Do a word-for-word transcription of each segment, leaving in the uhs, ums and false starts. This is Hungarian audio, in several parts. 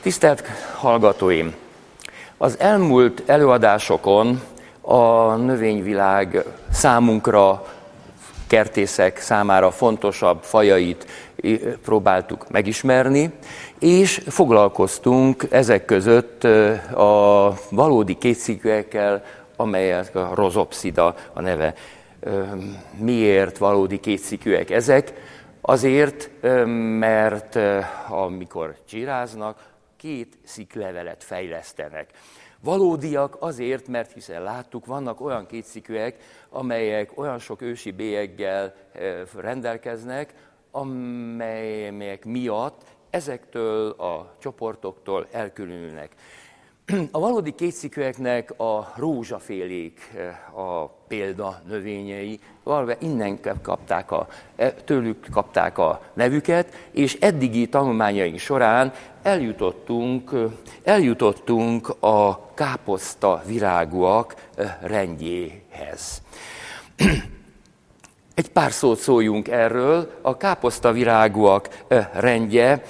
Tisztelt hallgatóim! Az elmúlt előadásokon a növényvilág számunkra, kertészek számára fontosabb fajait próbáltuk megismerni, és foglalkoztunk ezek között a valódi kétszikűekkel, amelyek a rozopszida a neve. Miért valódi kétszikűek ezek? Azért, mert amikor csiráznak, két sziklevelet fejlesztenek. Valódiak azért, mert hiszen láttuk, vannak olyan kétszikűek, amelyek olyan sok ősi bélyeggel rendelkeznek, amelyek miatt ezektől a csoportoktól elkülönülnek. A valódi kétszikűeknek a rózsafélék a példa növényei, valóban innen kapták a, tőlük kapták a nevüket, és eddigi tanulmányaink során eljutottunk, eljutottunk a káposzta virágúak rendjéhez. Egy pár szót szóljunk erről. A káposzta virágúak rendje,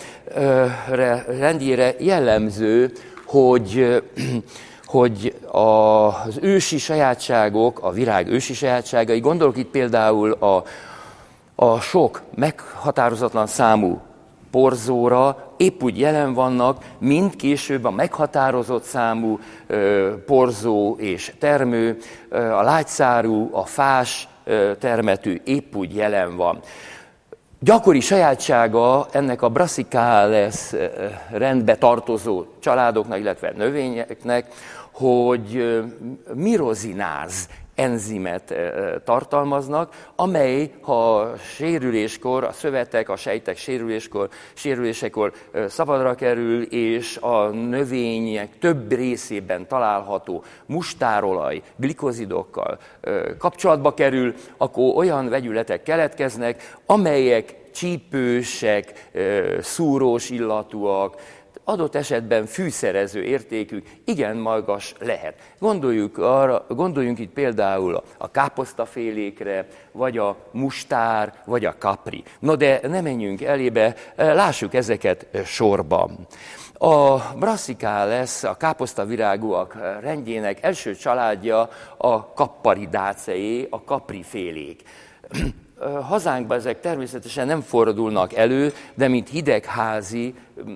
rendjére jellemző, hogy, hogy az ősi sajátságok, a virág ősi sajátságai, gondolok itt például a, a sok meghatározatlan számú porzóra, épp úgy jelen vannak, mint később a meghatározott számú ö, porzó és termő, ö, a lágyszárú, a fás ö, termetű épp úgy jelen van. Gyakori sajátsága ennek a Brassicales rendbe tartozó családoknak, illetve növényeknek, hogy mirozináz enzimet tartalmaznak, amely, ha sérüléskor, a szövetek, a sejtek sérüléskor, sérülésekor szabadra kerül, és a növények több részében található mustárolaj, glikozidokkal kapcsolatba kerül, akkor olyan vegyületek keletkeznek, amelyek csípősek, szúrós illatúak, adott esetben fűszerező értékük igen magas lehet. Gondoljuk, arra, gondoljunk itt például a káposztafélékre, vagy a mustár, vagy a kapri. No de ne menjünk elébe, lássuk ezeket sorban. A Brassicales, a káposztavirágúak rendjének első családja a Capparidaceae, a kaprifélék. Hazánkban ezek természetesen nem fordulnak elő, de mint hidegházi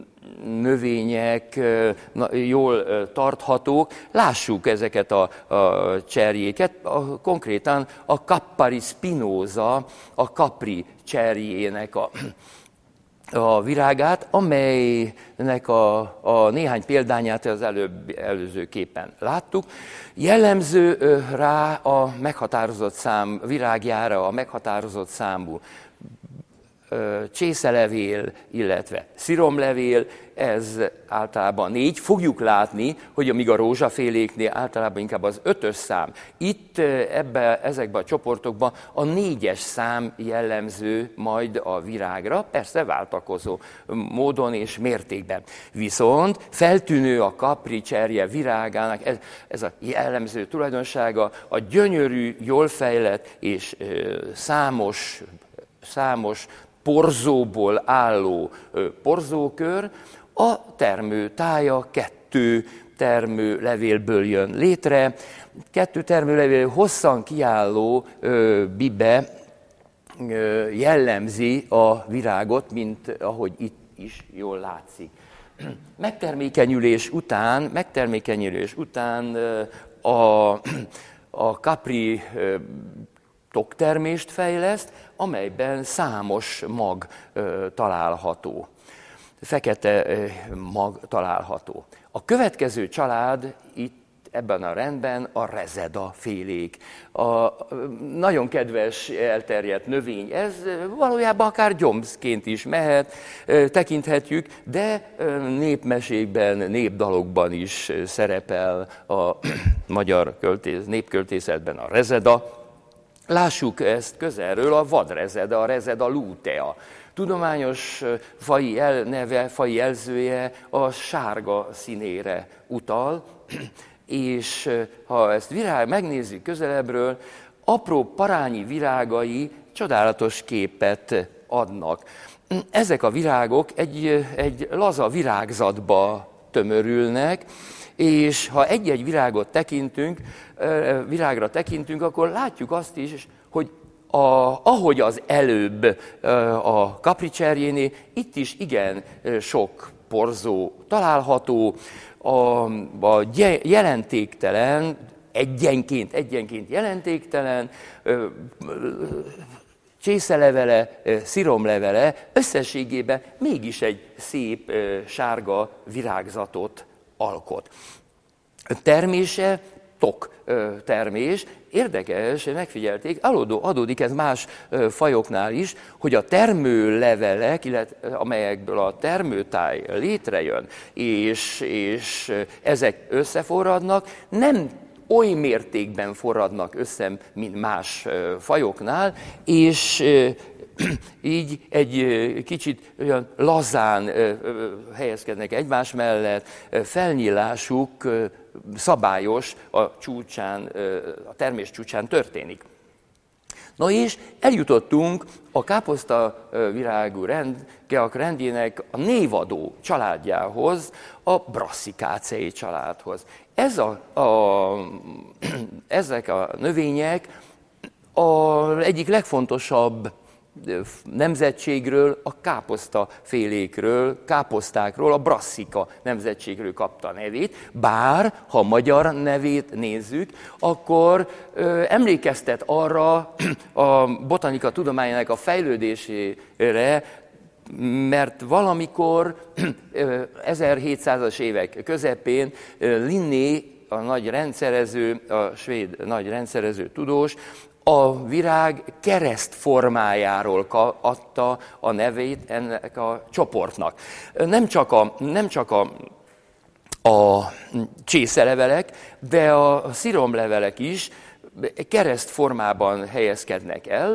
növények jól tarthatók. Lássuk ezeket a, a cserjéket, a, konkrétan a Cappari spinosa, a kapri cserjének a, a virágát, amelynek a, a néhány példányát az előbb, előző képen láttuk. Jellemző rá a meghatározott szám, virágjára a meghatározott számú csészelevél, illetve sziromlevél, ez általában négy. Fogjuk látni, hogy amíg a rózsaféléknél általában inkább az ötös szám. Itt ebbe, ezekben a csoportokban a négyes szám jellemző majd a virágra, persze váltakozó módon és mértékben. Viszont feltűnő a kapri cserje virágának ez, ez a jellemző tulajdonsága, a gyönyörű, jól fejlett és számos, számos porzóból álló porzókör, a termő tája kettő termőlevélből jön létre. Kettő termőlevél hosszan kiálló bibe jellemzi a virágot, mint ahogy itt is jól látszik. Megtermékenyülés után, megtermékenyülés után a, a kapri toktermést fejleszt, amelyben számos mag ö, található, fekete ö, mag található. A következő család itt ebben a rendben a rezeda félék. A, ö, nagyon kedves, elterjedt növény, ez valójában akár gyomszként is mehet, ö, tekinthetjük, de ö, népmesékben, népdalokban is szerepel a magyar költész, népköltészetben a rezeda. Lássuk ezt közelről, a vadrezeda, a rezeda lutea. Tudományos faji el, neve, faji jelzője a sárga színére utal, és ha ezt virág, megnézzük közelebbről, apró parányi virágai csodálatos képet adnak. Ezek a virágok egy, egy laza virágzatba tömörülnek, és ha egy-egy virágot tekintünk, virágra tekintünk, akkor látjuk azt is, hogy a, ahogy az előbb a Capriccerjénél, itt is igen sok porzó található, a, a jelentéktelen, egyenként, egyenként jelentéktelen, csészelevele, sziromlevele összességében mégis egy szép sárga virágzatot alkot. Termése tok termés. Érdekes, megfigyelték, adódik ez más fajoknál is, hogy a termőlevelek, illetve amelyekből a termőtáj létrejön, és, és ezek összeforradnak, nem oly mértékben forradnak össze, mint más fajoknál, és így egy kicsit olyan lazán helyezkednek egymás mellett, felnyílásuk szabályos, a csúcsán, a termés csúcsán történik. Na és eljutottunk a káposztavirágú rendgeak rendjének a névadó családjához, a Brassicacei családhoz. Ez a, a, ezek a növények az egyik legfontosabb nemzetségről, a káposztafélékről, káposztákról, a Brassica nemzetségről kapta a nevét, bár ha a magyar nevét nézzük, akkor ö, emlékeztet arra a botanika tudományának a fejlődésére, mert valamikor ezerhétszázas évek közepén Linné, a nagy rendszerező, a svéd nagy rendszerező tudós, a virág kereszt formájáról adta a nevét ennek a csoportnak. Nem csak a, nem csak a, a csészelevelek, de a sziromlevelek is kereszt formában helyezkednek el.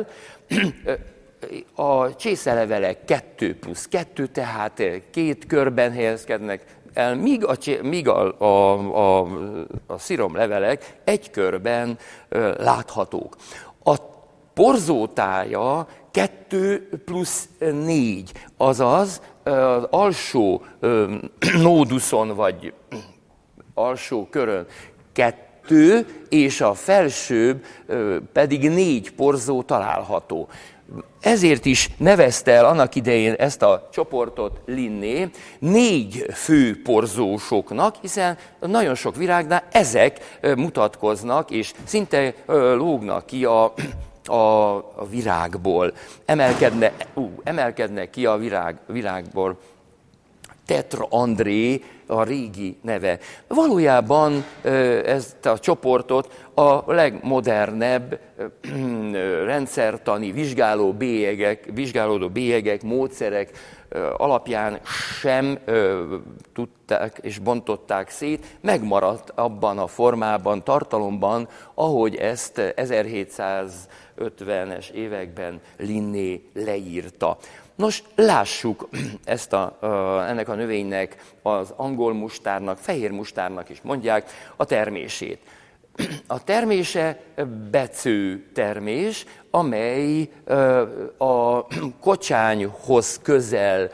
A csészelevelek kettő plusz kettő, tehát két körben helyezkednek el, míg a, míg a, a, a, a sziromlevelek egy körben ö, láthatók. A porzótája kettő plusz négy, azaz az alsó ö, nóduszon vagy alsó körön kettő, és a felsőbb ö, pedig négy porzó található. Ezért is nevezte el annak idején ezt a csoportot Linné négy fő porzósoknak, hiszen nagyon sok virágnál ezek mutatkoznak, és szinte lógnak ki a, a, a virágból, emelkedne, ú, emelkednek ki a virág, virágból. Tetra André a régi neve. Valójában ezt a csoportot a legmodernebb rendszertani vizsgáló bélyegek, vizsgálódó bélyegek, módszerek alapján sem tudták és bontották szét, megmaradt abban a formában, tartalomban, ahogy ezt ezerhétszázötvenes években Linné leírta. Nos, lássuk ezt a, ennek a növénynek, az angol mustárnak, fehér mustárnak is mondják, a termését. A termése becő termés, amely a kocsányhoz közel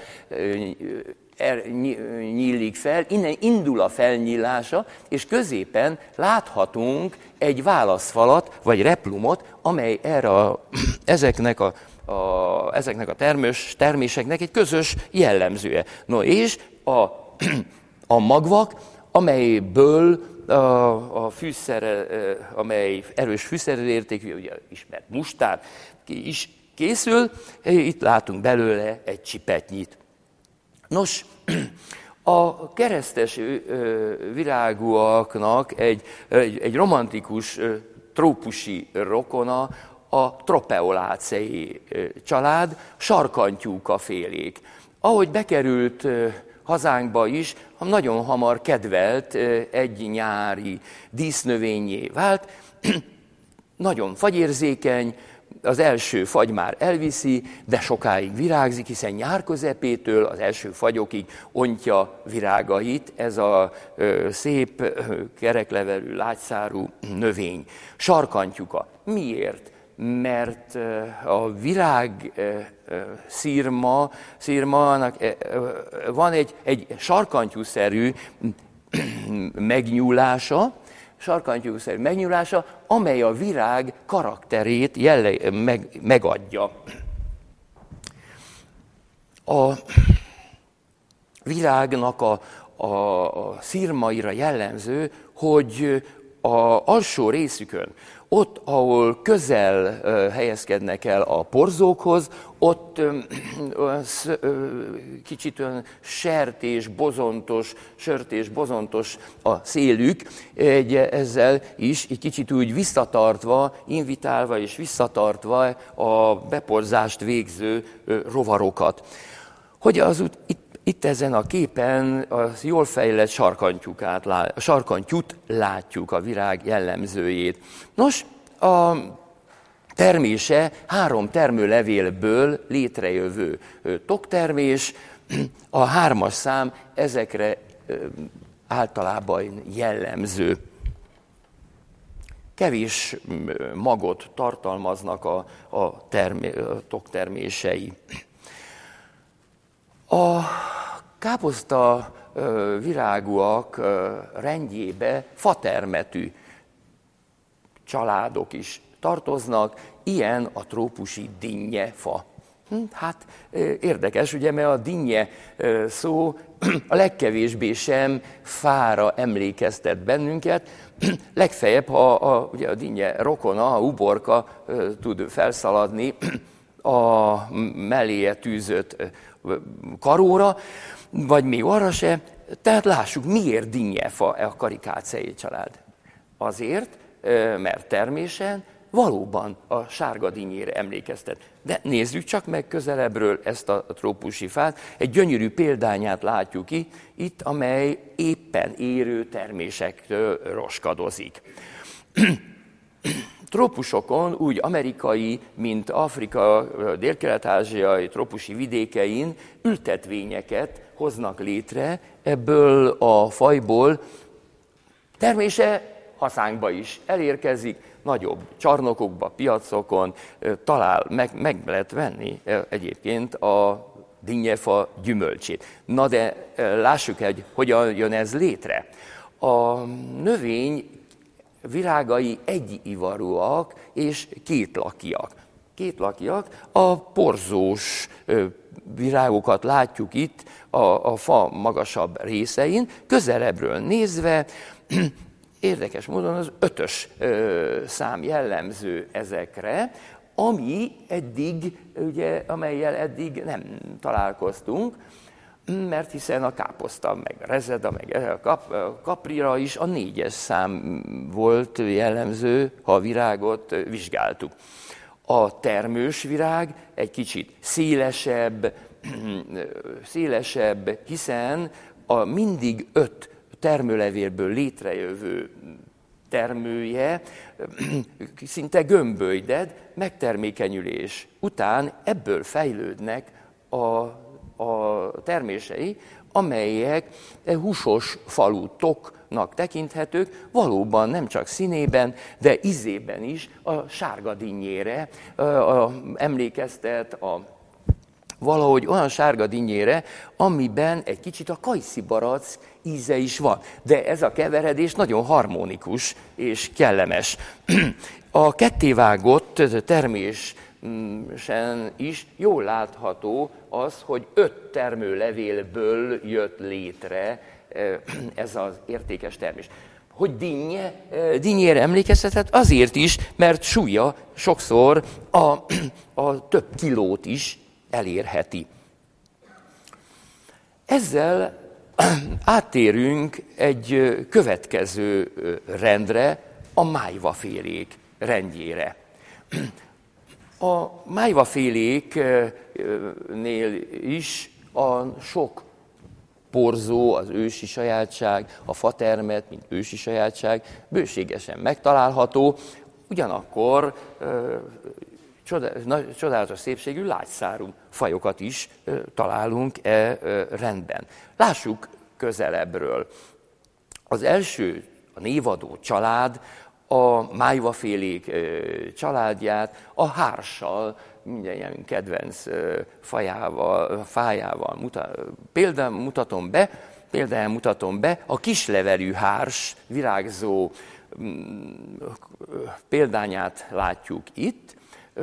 nyílik fel, innen indul a felnyílása, és középen láthatunk egy válaszfalat, vagy replumot, amely erre a, ezeknek a A, ezeknek a termés, terméseknek egy közös jellemzője. No és a, a magvak, amelyből a, a fűszere, amely erős fűszerértékű, ugye ismert mustár is készül, itt látunk belőle egy csipetnyit. Nos, a keresztes virágúaknak egy, egy, egy romantikus trópusi rokona, a Tropaeolacei család, sarkantyúka félék. Ahogy bekerült hazánkba is, nagyon hamar kedvelt egy nyári dísznövényé vált, nagyon fagyérzékeny, az első fagy már elviszi, de sokáig virágzik, hiszen nyár közepétől az első fagyokig ontja virágait ez a ö, szép, kereklevelű, lágyszárú növény. Sarkantyúka. Miért? mert a virág szirma, szirmának van egy, egy sarkantyúszerű megnyúlása, sarkantyúszerű megnyúlása, amely a virág karakterét jelle, meg, megadja. A virágnak a, a, a szirmaira jellemző, hogy az alsó részükön, ott, ahol közel helyezkednek el a porzókhoz, ott kicsit olyan sertés, bozontos, sörtés, bozontos a szélük, egy, ezzel is egy kicsit úgy visszatartva, invitálva és visszatartva a beporzást végző rovarokat. Hogy az út, itt Itt ezen a képen az jól fejlett sarkantyúkát, a sarkantyút látjuk, a virág jellemzőjét. Nos, a termése három termőlevélből létrejövő toktermés, a hármas szám ezekre általában jellemző. Kevés magot tartalmaznak a, a, termé, a toktermései. A káposzta virágúak rendjébe fatermetű családok is tartoznak, ilyen a trópusi dinnyefa. Hát érdekes, ugye, mert a dinnye szó a legkevésbé sem fára emlékeztet bennünket, legfeljebb, ha a, ugye a dinnye rokona, a uborka tud felszaladni a melléje tűzött karóra, vagy még arra se. Tehát lássuk, miért dinnyefa a karikáceae család. Azért, mert termésen valóban a sárga dinnyére emlékeztet. De nézzük csak meg közelebbről ezt a trópusi fát. Egy gyönyörű példányát látjuk ki, itt, amely éppen érő termésektől roskadozik. Trópusokon, úgy amerikai, mint Afrika, dél-kelet-ázsiai trópusi vidékein ültetvényeket hoznak létre, ebből a fajból termése hazánkba is elérkezik, nagyobb csarnokokba, piacokon, talál, meg, meg lehet venni egyébként a dinnyefa gyümölcsét. Na de lássuk, hogy hogyan jön ez létre. A növény virágai egyivarúak és kétlakiak. Kétlakiak, a porzós virágokat látjuk itt a, a fa magasabb részein, közelebbről nézve, érdekes módon az ötös ö, szám jellemző ezekre, ami eddig, ugye, amellyel eddig nem találkoztunk, mert hiszen a káposzta, meg a rezeda, meg a, kap, a kaprira is a négyes szám volt jellemző, ha a virágot vizsgáltuk. A termős virág egy kicsit szélesebb, szélesebb, hiszen a mindig öt termőlevélből létrejövő termője szinte gömbölyded, megtermékenyülés után ebből fejlődnek a, a termései, amelyek húsos falu toknak tekinthetők, valóban nem csak színében, de ízében is a sárga dinnyére emlékeztet, a valahogy olyan sárga dinnyére, amiben egy kicsit a kajszibarack íze is van. De ez a keveredés nagyon harmonikus és kellemes. A kettévágott termésen is jól látható az, hogy öt termőlevélből jött létre ez az értékes termés. Hogy dinnye, dinnyére emlékeztetett? Azért is, mert súlya sokszor a, a több kilót is elérheti. Ezzel áttérünk egy következő rendre, a májvafélék rendjére. A májvaféléknél is a sok porzó, az ősi sajátság, a fatermet, mint ősi sajátság bőségesen megtalálható, ugyanakkor csodálatos szépségű lágyszárú fajokat is találunk e rendben. Lássuk közelebbről. Az első, a névadó család, a májvafélék családját a hárssal, mindannyian kedvenc fajával, fájával mutat, példán mutatom be, például mutatom be a kislevelű hárs virágzó példányát látjuk itt.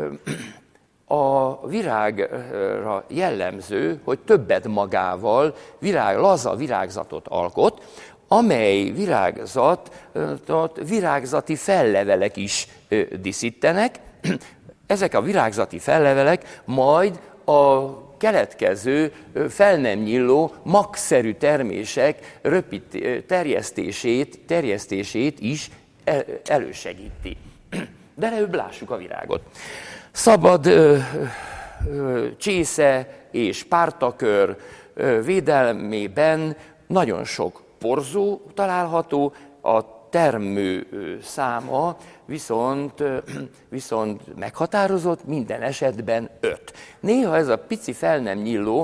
A virágra jellemző, hogy többet magával virág, laza virágzatot alkot, amely virágzatot virágzati fellevelek is díszítenek. Ezek a virágzati fellevelek majd a keletkező, fel nem nyíló, magszerű termések röpít, terjesztését, terjesztését is elősegíti. De előbb lássuk a virágot. Szabad ö, ö, csésze és pártakör ö, védelmében nagyon sok porzó található, a termő száma viszont, viszont meghatározott, minden esetben öt. Néha ez a pici fel nem nyíló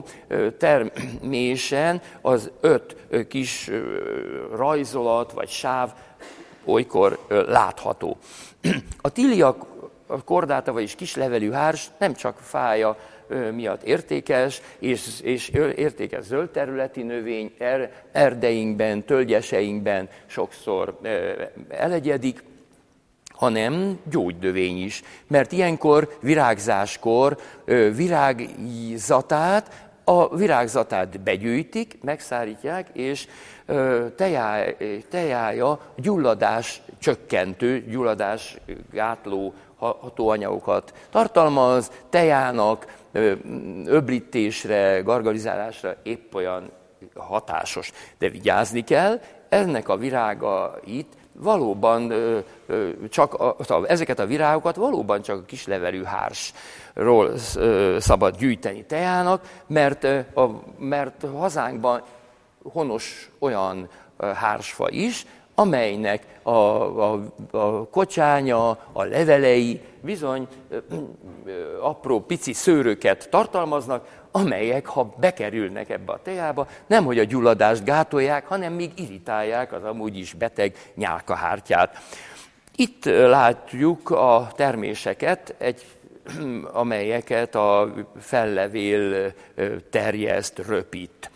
termésen az öt kis rajzolat vagy sáv olykor látható. A tília kordáta, vagyis kislevelű hárs nem csak fája miatt értékes, és, és értékes zöld területi növény, er, erdeinkben, tölgyeseinkben sokszor elegyedik, hanem gyógynövény is. Mert ilyenkor virágzáskor virágzatát, a virágzatát begyűjtik, megszárítják, és tejája, tejája gyulladás csökkentő, gyulladás gátló hatóanyagokat tartalmaz, tejának öblítésre, gargalizálásra épp olyan hatásos. De vigyázni kell, ennek a virágait valóban csak, a, ezeket a virágokat valóban csak a kislevelű hársról szabad gyűjteni tejának, mert, a, mert hazánkban honos olyan hársfa is, amelynek a, a, a kocsánya, a levelei bizony apró pici szőröket tartalmaznak, amelyek, ha bekerülnek ebbe a tejába, nemhogy a gyulladást gátolják, hanem még irritálják az amúgy is beteg nyálkahártyát. Itt látjuk a terméseket, egy, amelyeket a fellevél terjeszt, röpít.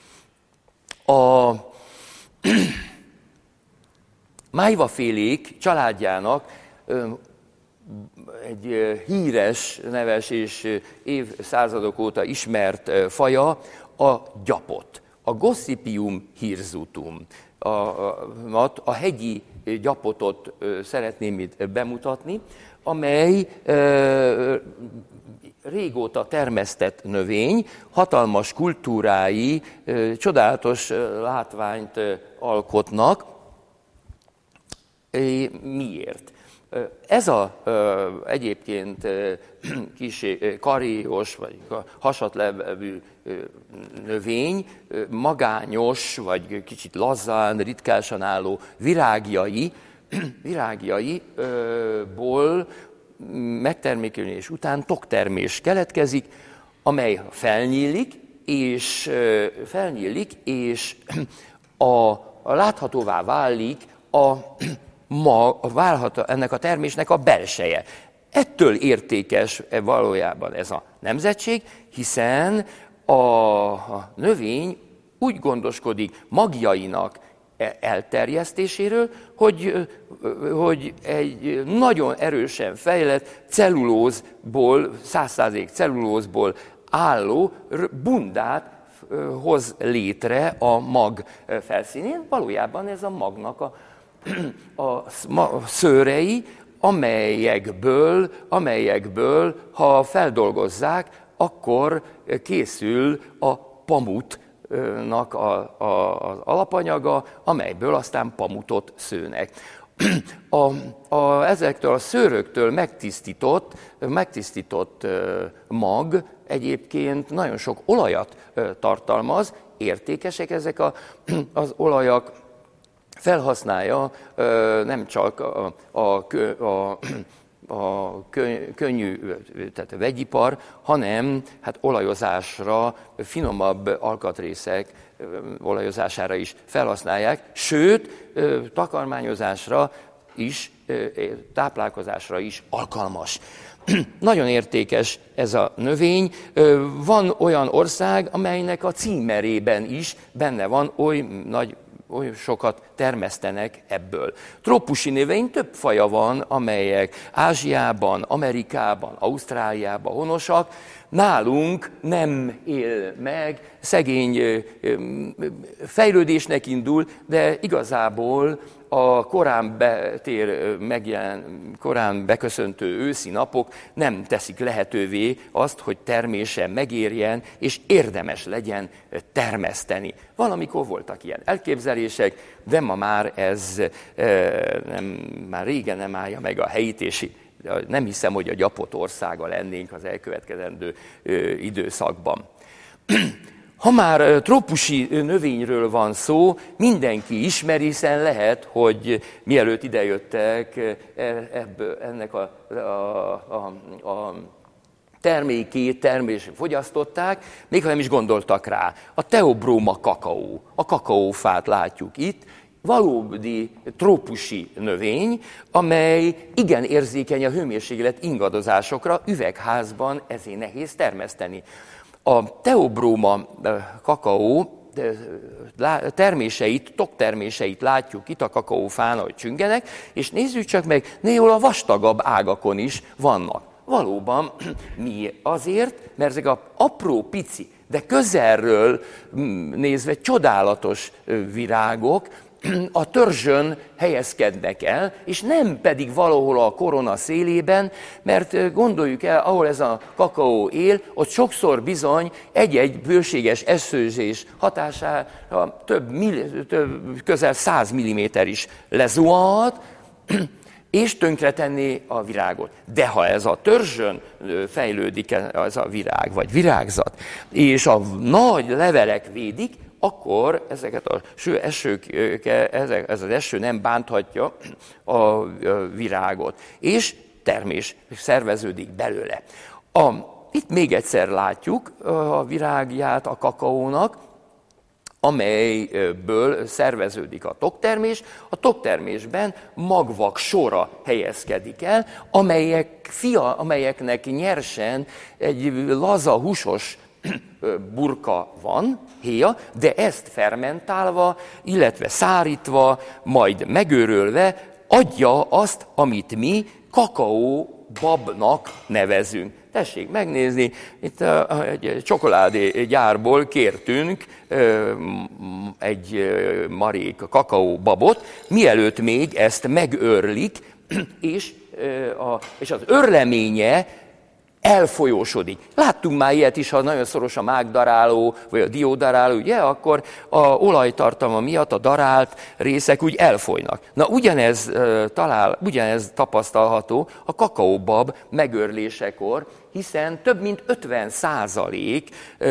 A májvafélék családjának egy híres, neves és évszázadok óta ismert faja a gyapot, a Gossypium hirsutum. A, a, a hegyi gyapotot szeretném itt bemutatni, amely e, régóta termesztett növény, hatalmas kultúrái, e, csodálatos látványt alkotnak. E, miért? Ez a egyébként kis karéos vagy hasatlevű növény magányos vagy kicsit lazán, ritkásan álló virágjai, virágjaiból megtermékenülés után toktermés keletkezik, amely felnyílik, és felnyílik, és a, a láthatóvá válik a ma válhat ennek a termésnek a belseje. Ettől értékes valójában ez a nemzetség, hiszen a növény úgy gondoskodik magjainak elterjesztéséről, hogy, hogy egy nagyon erősen fejlett cellulózból, száz százalék cellulózból álló bundát hoz létre a mag felszínén. Valójában ez a magnak a a szőrei, amelyekből, amelyekből, ha feldolgozzák, akkor készül a pamutnak a, a, az alapanyaga, amelyből aztán pamutot szőnek. A, a, ezektől a szőröktől megtisztított, megtisztított mag egyébként nagyon sok olajat tartalmaz, értékesek ezek a, az olajak, felhasználja nem csak a, a, a, a könnyű, tehát a vegyipar, hanem hát olajozásra, finomabb alkatrészek olajozására is felhasználják, sőt, takarmányozásra is táplálkozásra is alkalmas. Nagyon értékes ez a növény. Van olyan ország, amelynek a címerében is benne van, oly nagy, oly sokat termesztenek ebből. Trópusi növény több faja van, amelyek Ázsiában, Amerikában, Ausztráliában honosak. Nálunk nem él meg, szegény fejlődésnek indul, de igazából a korán betér, megjelen, korán beköszöntő őszi napok nem teszik lehetővé azt, hogy termése megérjen, és érdemes legyen termeszteni. Valamikor voltak ilyen elképzelések, de ma már ez nem, már régen nem állja meg a helyét, és nem hiszem, hogy a gyapott országa lennénk az elkövetkezendő időszakban. Ha már trópusi növényről van szó, mindenki ismeri, hiszen lehet, hogy mielőtt idejöttek, ebből, ennek a, a, a, a termékét, termését fogyasztották, még ha nem is gondoltak rá. A Theobroma kakaó, a kakaófát látjuk itt, valódi trópusi növény, amely igen érzékeny a hőmérséklet ingadozásokra, üvegházban ezért nehéz termeszteni. A Theobroma kakaó terméseit, tokterméseit látjuk itt a kakaófán, ahogy csüngenek, és nézzük csak meg, néhol a vastagabb ágakon is vannak. Valóban mi azért, mert ezek a apró, pici, de közelről nézve csodálatos virágok a törzsön helyezkednek el, és nem pedig valahol a korona szélében, mert gondoljuk el, ahol ez a kakaó él, ott sokszor bizony egy-egy bőséges esőzés hatására több, milli, több közel száz milliméter is lezuhanhat, és tönkretenné a virágot. De ha ez a törzsön fejlődik ez a virág, vagy virágzat, és a nagy levelek védik, akkor ezeket a esők, ez az eső nem bánthatja a virágot, és termés szerveződik belőle. A, itt még egyszer látjuk a virágját a kakaónak, amelyből szerveződik a toktermés. A toktermésben magvak sora helyezkedik el, amelyek, fia, amelyeknek nyersen egy laza, húsos burka van, héja, de ezt fermentálva, illetve szárítva, majd megőrölve adja azt, amit mi kakaóbabnak nevezünk. Tessék megnézni, itt egy csokoládégyárból kértünk egy marék kakaóbabot, mielőtt még ezt megőrlik, és, a, és az őrleménye elfolyósodik. Láttunk már ilyet is, ha nagyon szoros a mágdaráló, vagy a diódaráló, ugye, akkor a olajtartalma miatt a darált részek úgy elfolynak. Na, ugyanez, uh, talál, ugyanez tapasztalható a kakaóbab megőrlésekor, hiszen több mint ötven százalék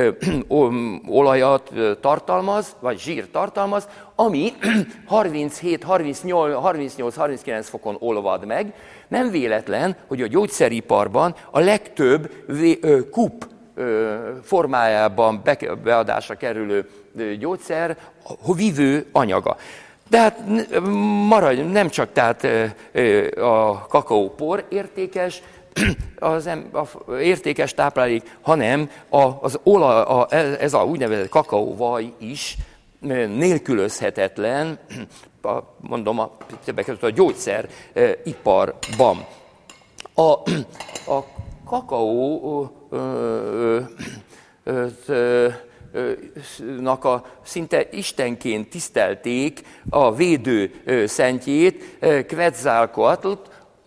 olajat tartalmaz, vagy zsír tartalmaz, ami harminchét, harmincnyolc, harminckilenc fokon olvad meg. Nem véletlen, hogy a gyógyszeriparban a legtöbb kup formájában beadásra kerülő gyógyszer a vívő anyaga. De hát maradj, nem csak tehát a kakaópor értékes, az a értékes táplálék, hanem az olaj, a, ez a úgynevezett kakaóvaj is nélkülözhetetlen, a, mondom, a, a gyógyszeriparban. A, a kakaó ö, ö, ö, nak a szinte istenként tisztelték a védő szentjét, Quetzalcoatlt,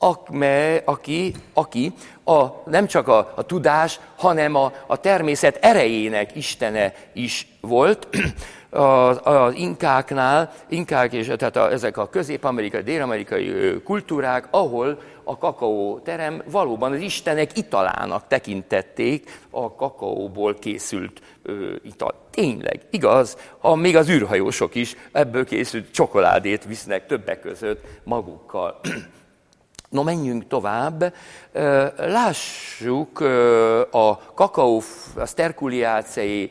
aki, aki a, nem csak a, a tudás, hanem a, a természet erejének istene is volt. Az, az inkáknál, inkák és tehát a, ezek a közép-amerikai, dél-amerikai kultúrák, ahol a kakaó terem valóban az istenek italának tekintették a kakaóból készült ö, ital. Tényleg, igaz, ha még az űrhajósok is ebből készült csokoládét visznek többek között magukkal. No, menjünk tovább. Lássuk a kakaó, a sterculiaceae,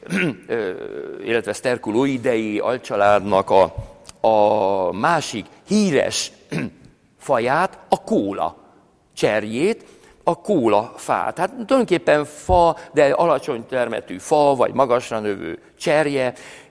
illetve sterculoidei alcsaládnak a, a másik híres faját, a kóla cserjét, a kólafát. Hát tulajdonképpen fa, de alacsony termetű fa, vagy magasra növő cserje,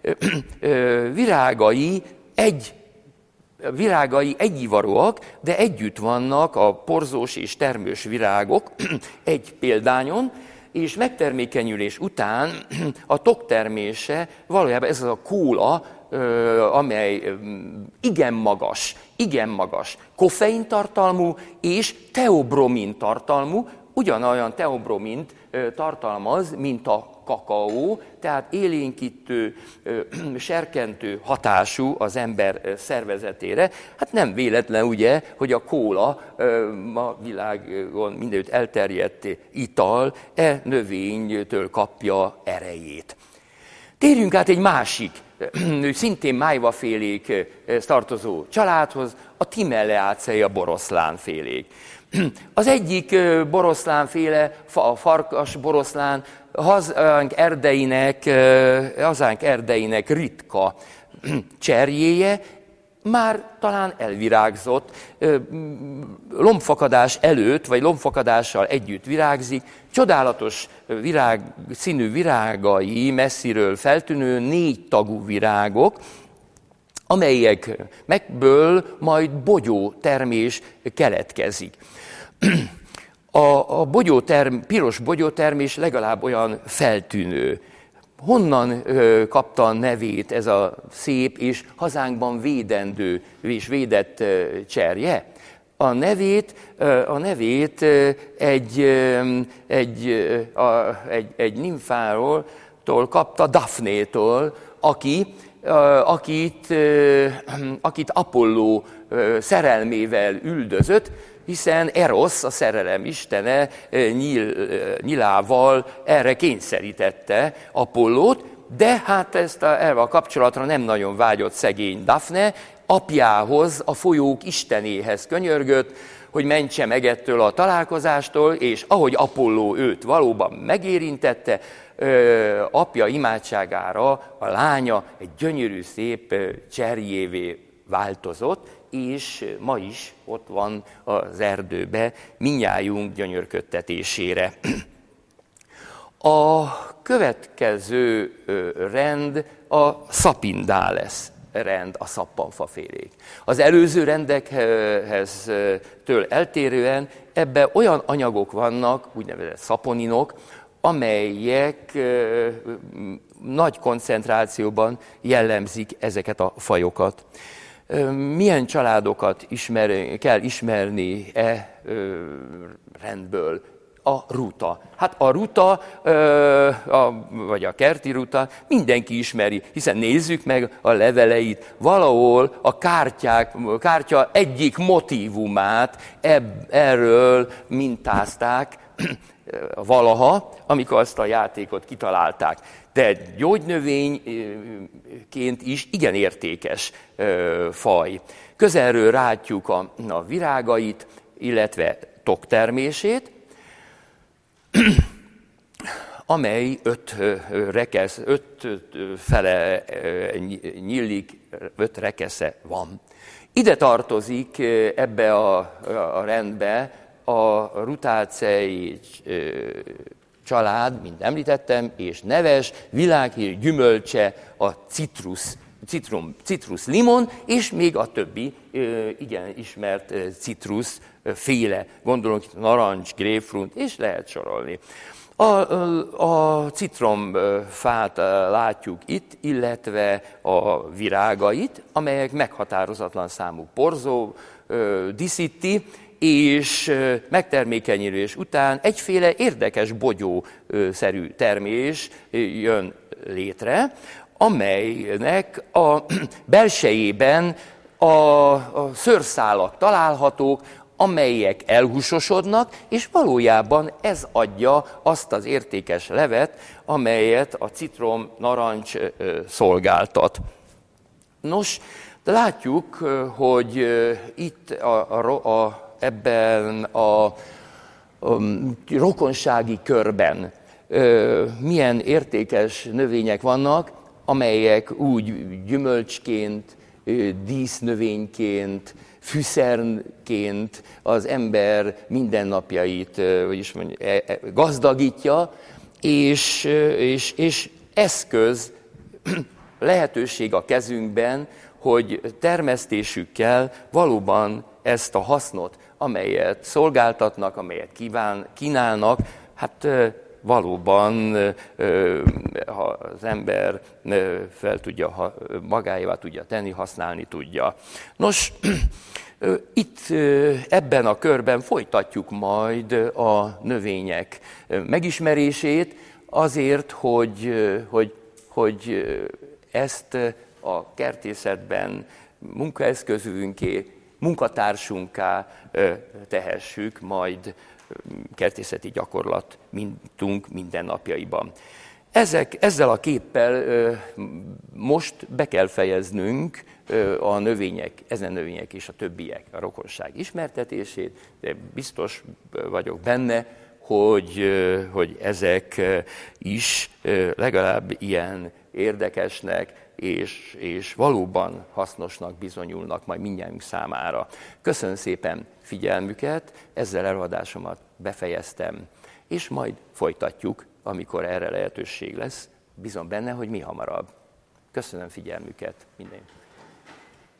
virágai egy virágai egyivarúak, de együtt vannak a porzós és termős virágok egy példányon, és megtermékenyülés után a toktermése valójában ez az a kóla, amely igen magas, igen magas koffein tartalmú és teobromin tartalmú, ugyanolyan teobromint tartalmaz, mint a kakaó, tehát élénkítő, serkentő hatású az ember szervezetére. Hát nem véletlen ugye, hogy a kóla a világon mindenütt elterjedt ital e növénytől kapja erejét. Térjünk át egy másik, szintén májvafélék tartozó családhoz, a Timelleaceae boroszlánfélék. Az egyik boroszlánféle, a farkas boroszlán, hazánk erdeinek, hazánk erdeinek ritka cserjéje, már talán elvirágzott, lombfakadás előtt, vagy lombfakadással együtt virágzik, csodálatos virág, színű virágai, messziről feltűnő négy tagú virágok, amelyekből majd bogyótermés keletkezik. A, a bogyóterm, piros bogyótermés legalább olyan feltűnő. Honnan ö, kapta a nevét ez a szép és hazánkban védendő és védett ö, cserje? A nevét, ö, a nevét ö, egy, ö, egy, ö, a, egy, egy nimfáról kapta, Daphnétól, aki, ö, akit, ö, akit Apolló ö, szerelmével üldözött, hiszen Erosz, a szerelem istene nyíl, nyilával erre kényszerítette Apollót, de hát ezt a, erre a kapcsolatra nem nagyon vágyott szegény Daphne, apjához, a folyók istenéhez könyörgött, hogy mentse meg ettől a találkozástól, és ahogy Apolló őt valóban megérintette, ö, apja imádságára a lánya egy gyönyörű, szép cserjévé változott, és ma is ott van az erdőbe, mindnyájunk gyönyörködtetésére. A következő rend a Sapindales rend, a szappanfafélék. Az előző rendekhez től eltérően ebben olyan anyagok vannak, úgynevezett szaponinok, amelyek nagy koncentrációban jellemzik ezeket a fajokat. Milyen családokat ismer, kell ismerni e ö, rendből? A ruta. Hát a ruta, ö, a, vagy a kerti ruta mindenki ismeri, hiszen nézzük meg a leveleit, valahol a kártyák, a kártya egyik motívumát ebb, erről mintázták valaha, amikor azt a játékot kitalálták. De gyógynövényként is igen értékes ö, faj. Közelről látjuk a, a virágait, illetve toktermését, amely öt rekesz, öt fele nyílik, öt rekesze van. Ide tartozik ebbe a, a rendbe a Rutaceae család, mint említettem, és neves, világhírű gyümölcse a citrus, citrum, citrus limon, és még a többi igen ismert citrus féle, gondolunk itt narancs, grapefruit, és lehet sorolni. A, a citromfát látjuk itt, illetve a virágait, amelyek meghatározatlan számú porzó díszíti, és megtermékenyülés után egyféle érdekes bogyószerű termés jön létre, amelynek a belsejében a, a szőrszálak találhatók, amelyek elhúsosodnak, és valójában ez adja azt az értékes levet, amelyet a citrom, narancs szolgáltat. Nos, de látjuk, hogy itt a, a, a, ebben a, a rokonsági körben milyen értékes növények vannak, amelyek úgy gyümölcsként, dísznövényként, fűszerként az ember mindennapjait vagyis mondja, gazdagítja, és, és, és eszköz, lehetőség a kezünkben, hogy termesztésükkel valóban ezt a hasznot, amelyet szolgáltatnak, amelyet kíván, kínálnak, hát valóban, ha az ember fel tudja, magáévá tudja tenni, használni tudja. Nos, itt ebben a körben folytatjuk majd a növények megismerését, azért, hogy, hogy, hogy ezt a kertészetben munkaeszközünké, munkatársunká tehessük, majd kertészeti gyakorlat mintunk mindennapjaiban. Ezek, ezzel a képpel most be kell fejeznünk a növények, ezen növények és a többiek, a rokonság ismertetését, de biztos vagyok benne, hogy, hogy ezek is legalább ilyen érdekesnek és, és valóban hasznosnak bizonyulnak majd mindjárt számára. Köszönöm szépen figyelmüket, ezzel előadásomat befejeztem, és majd folytatjuk, amikor erre lehetőség lesz. Bízom benne, hogy mi hamarabb. Köszönöm figyelmüket, mindenki.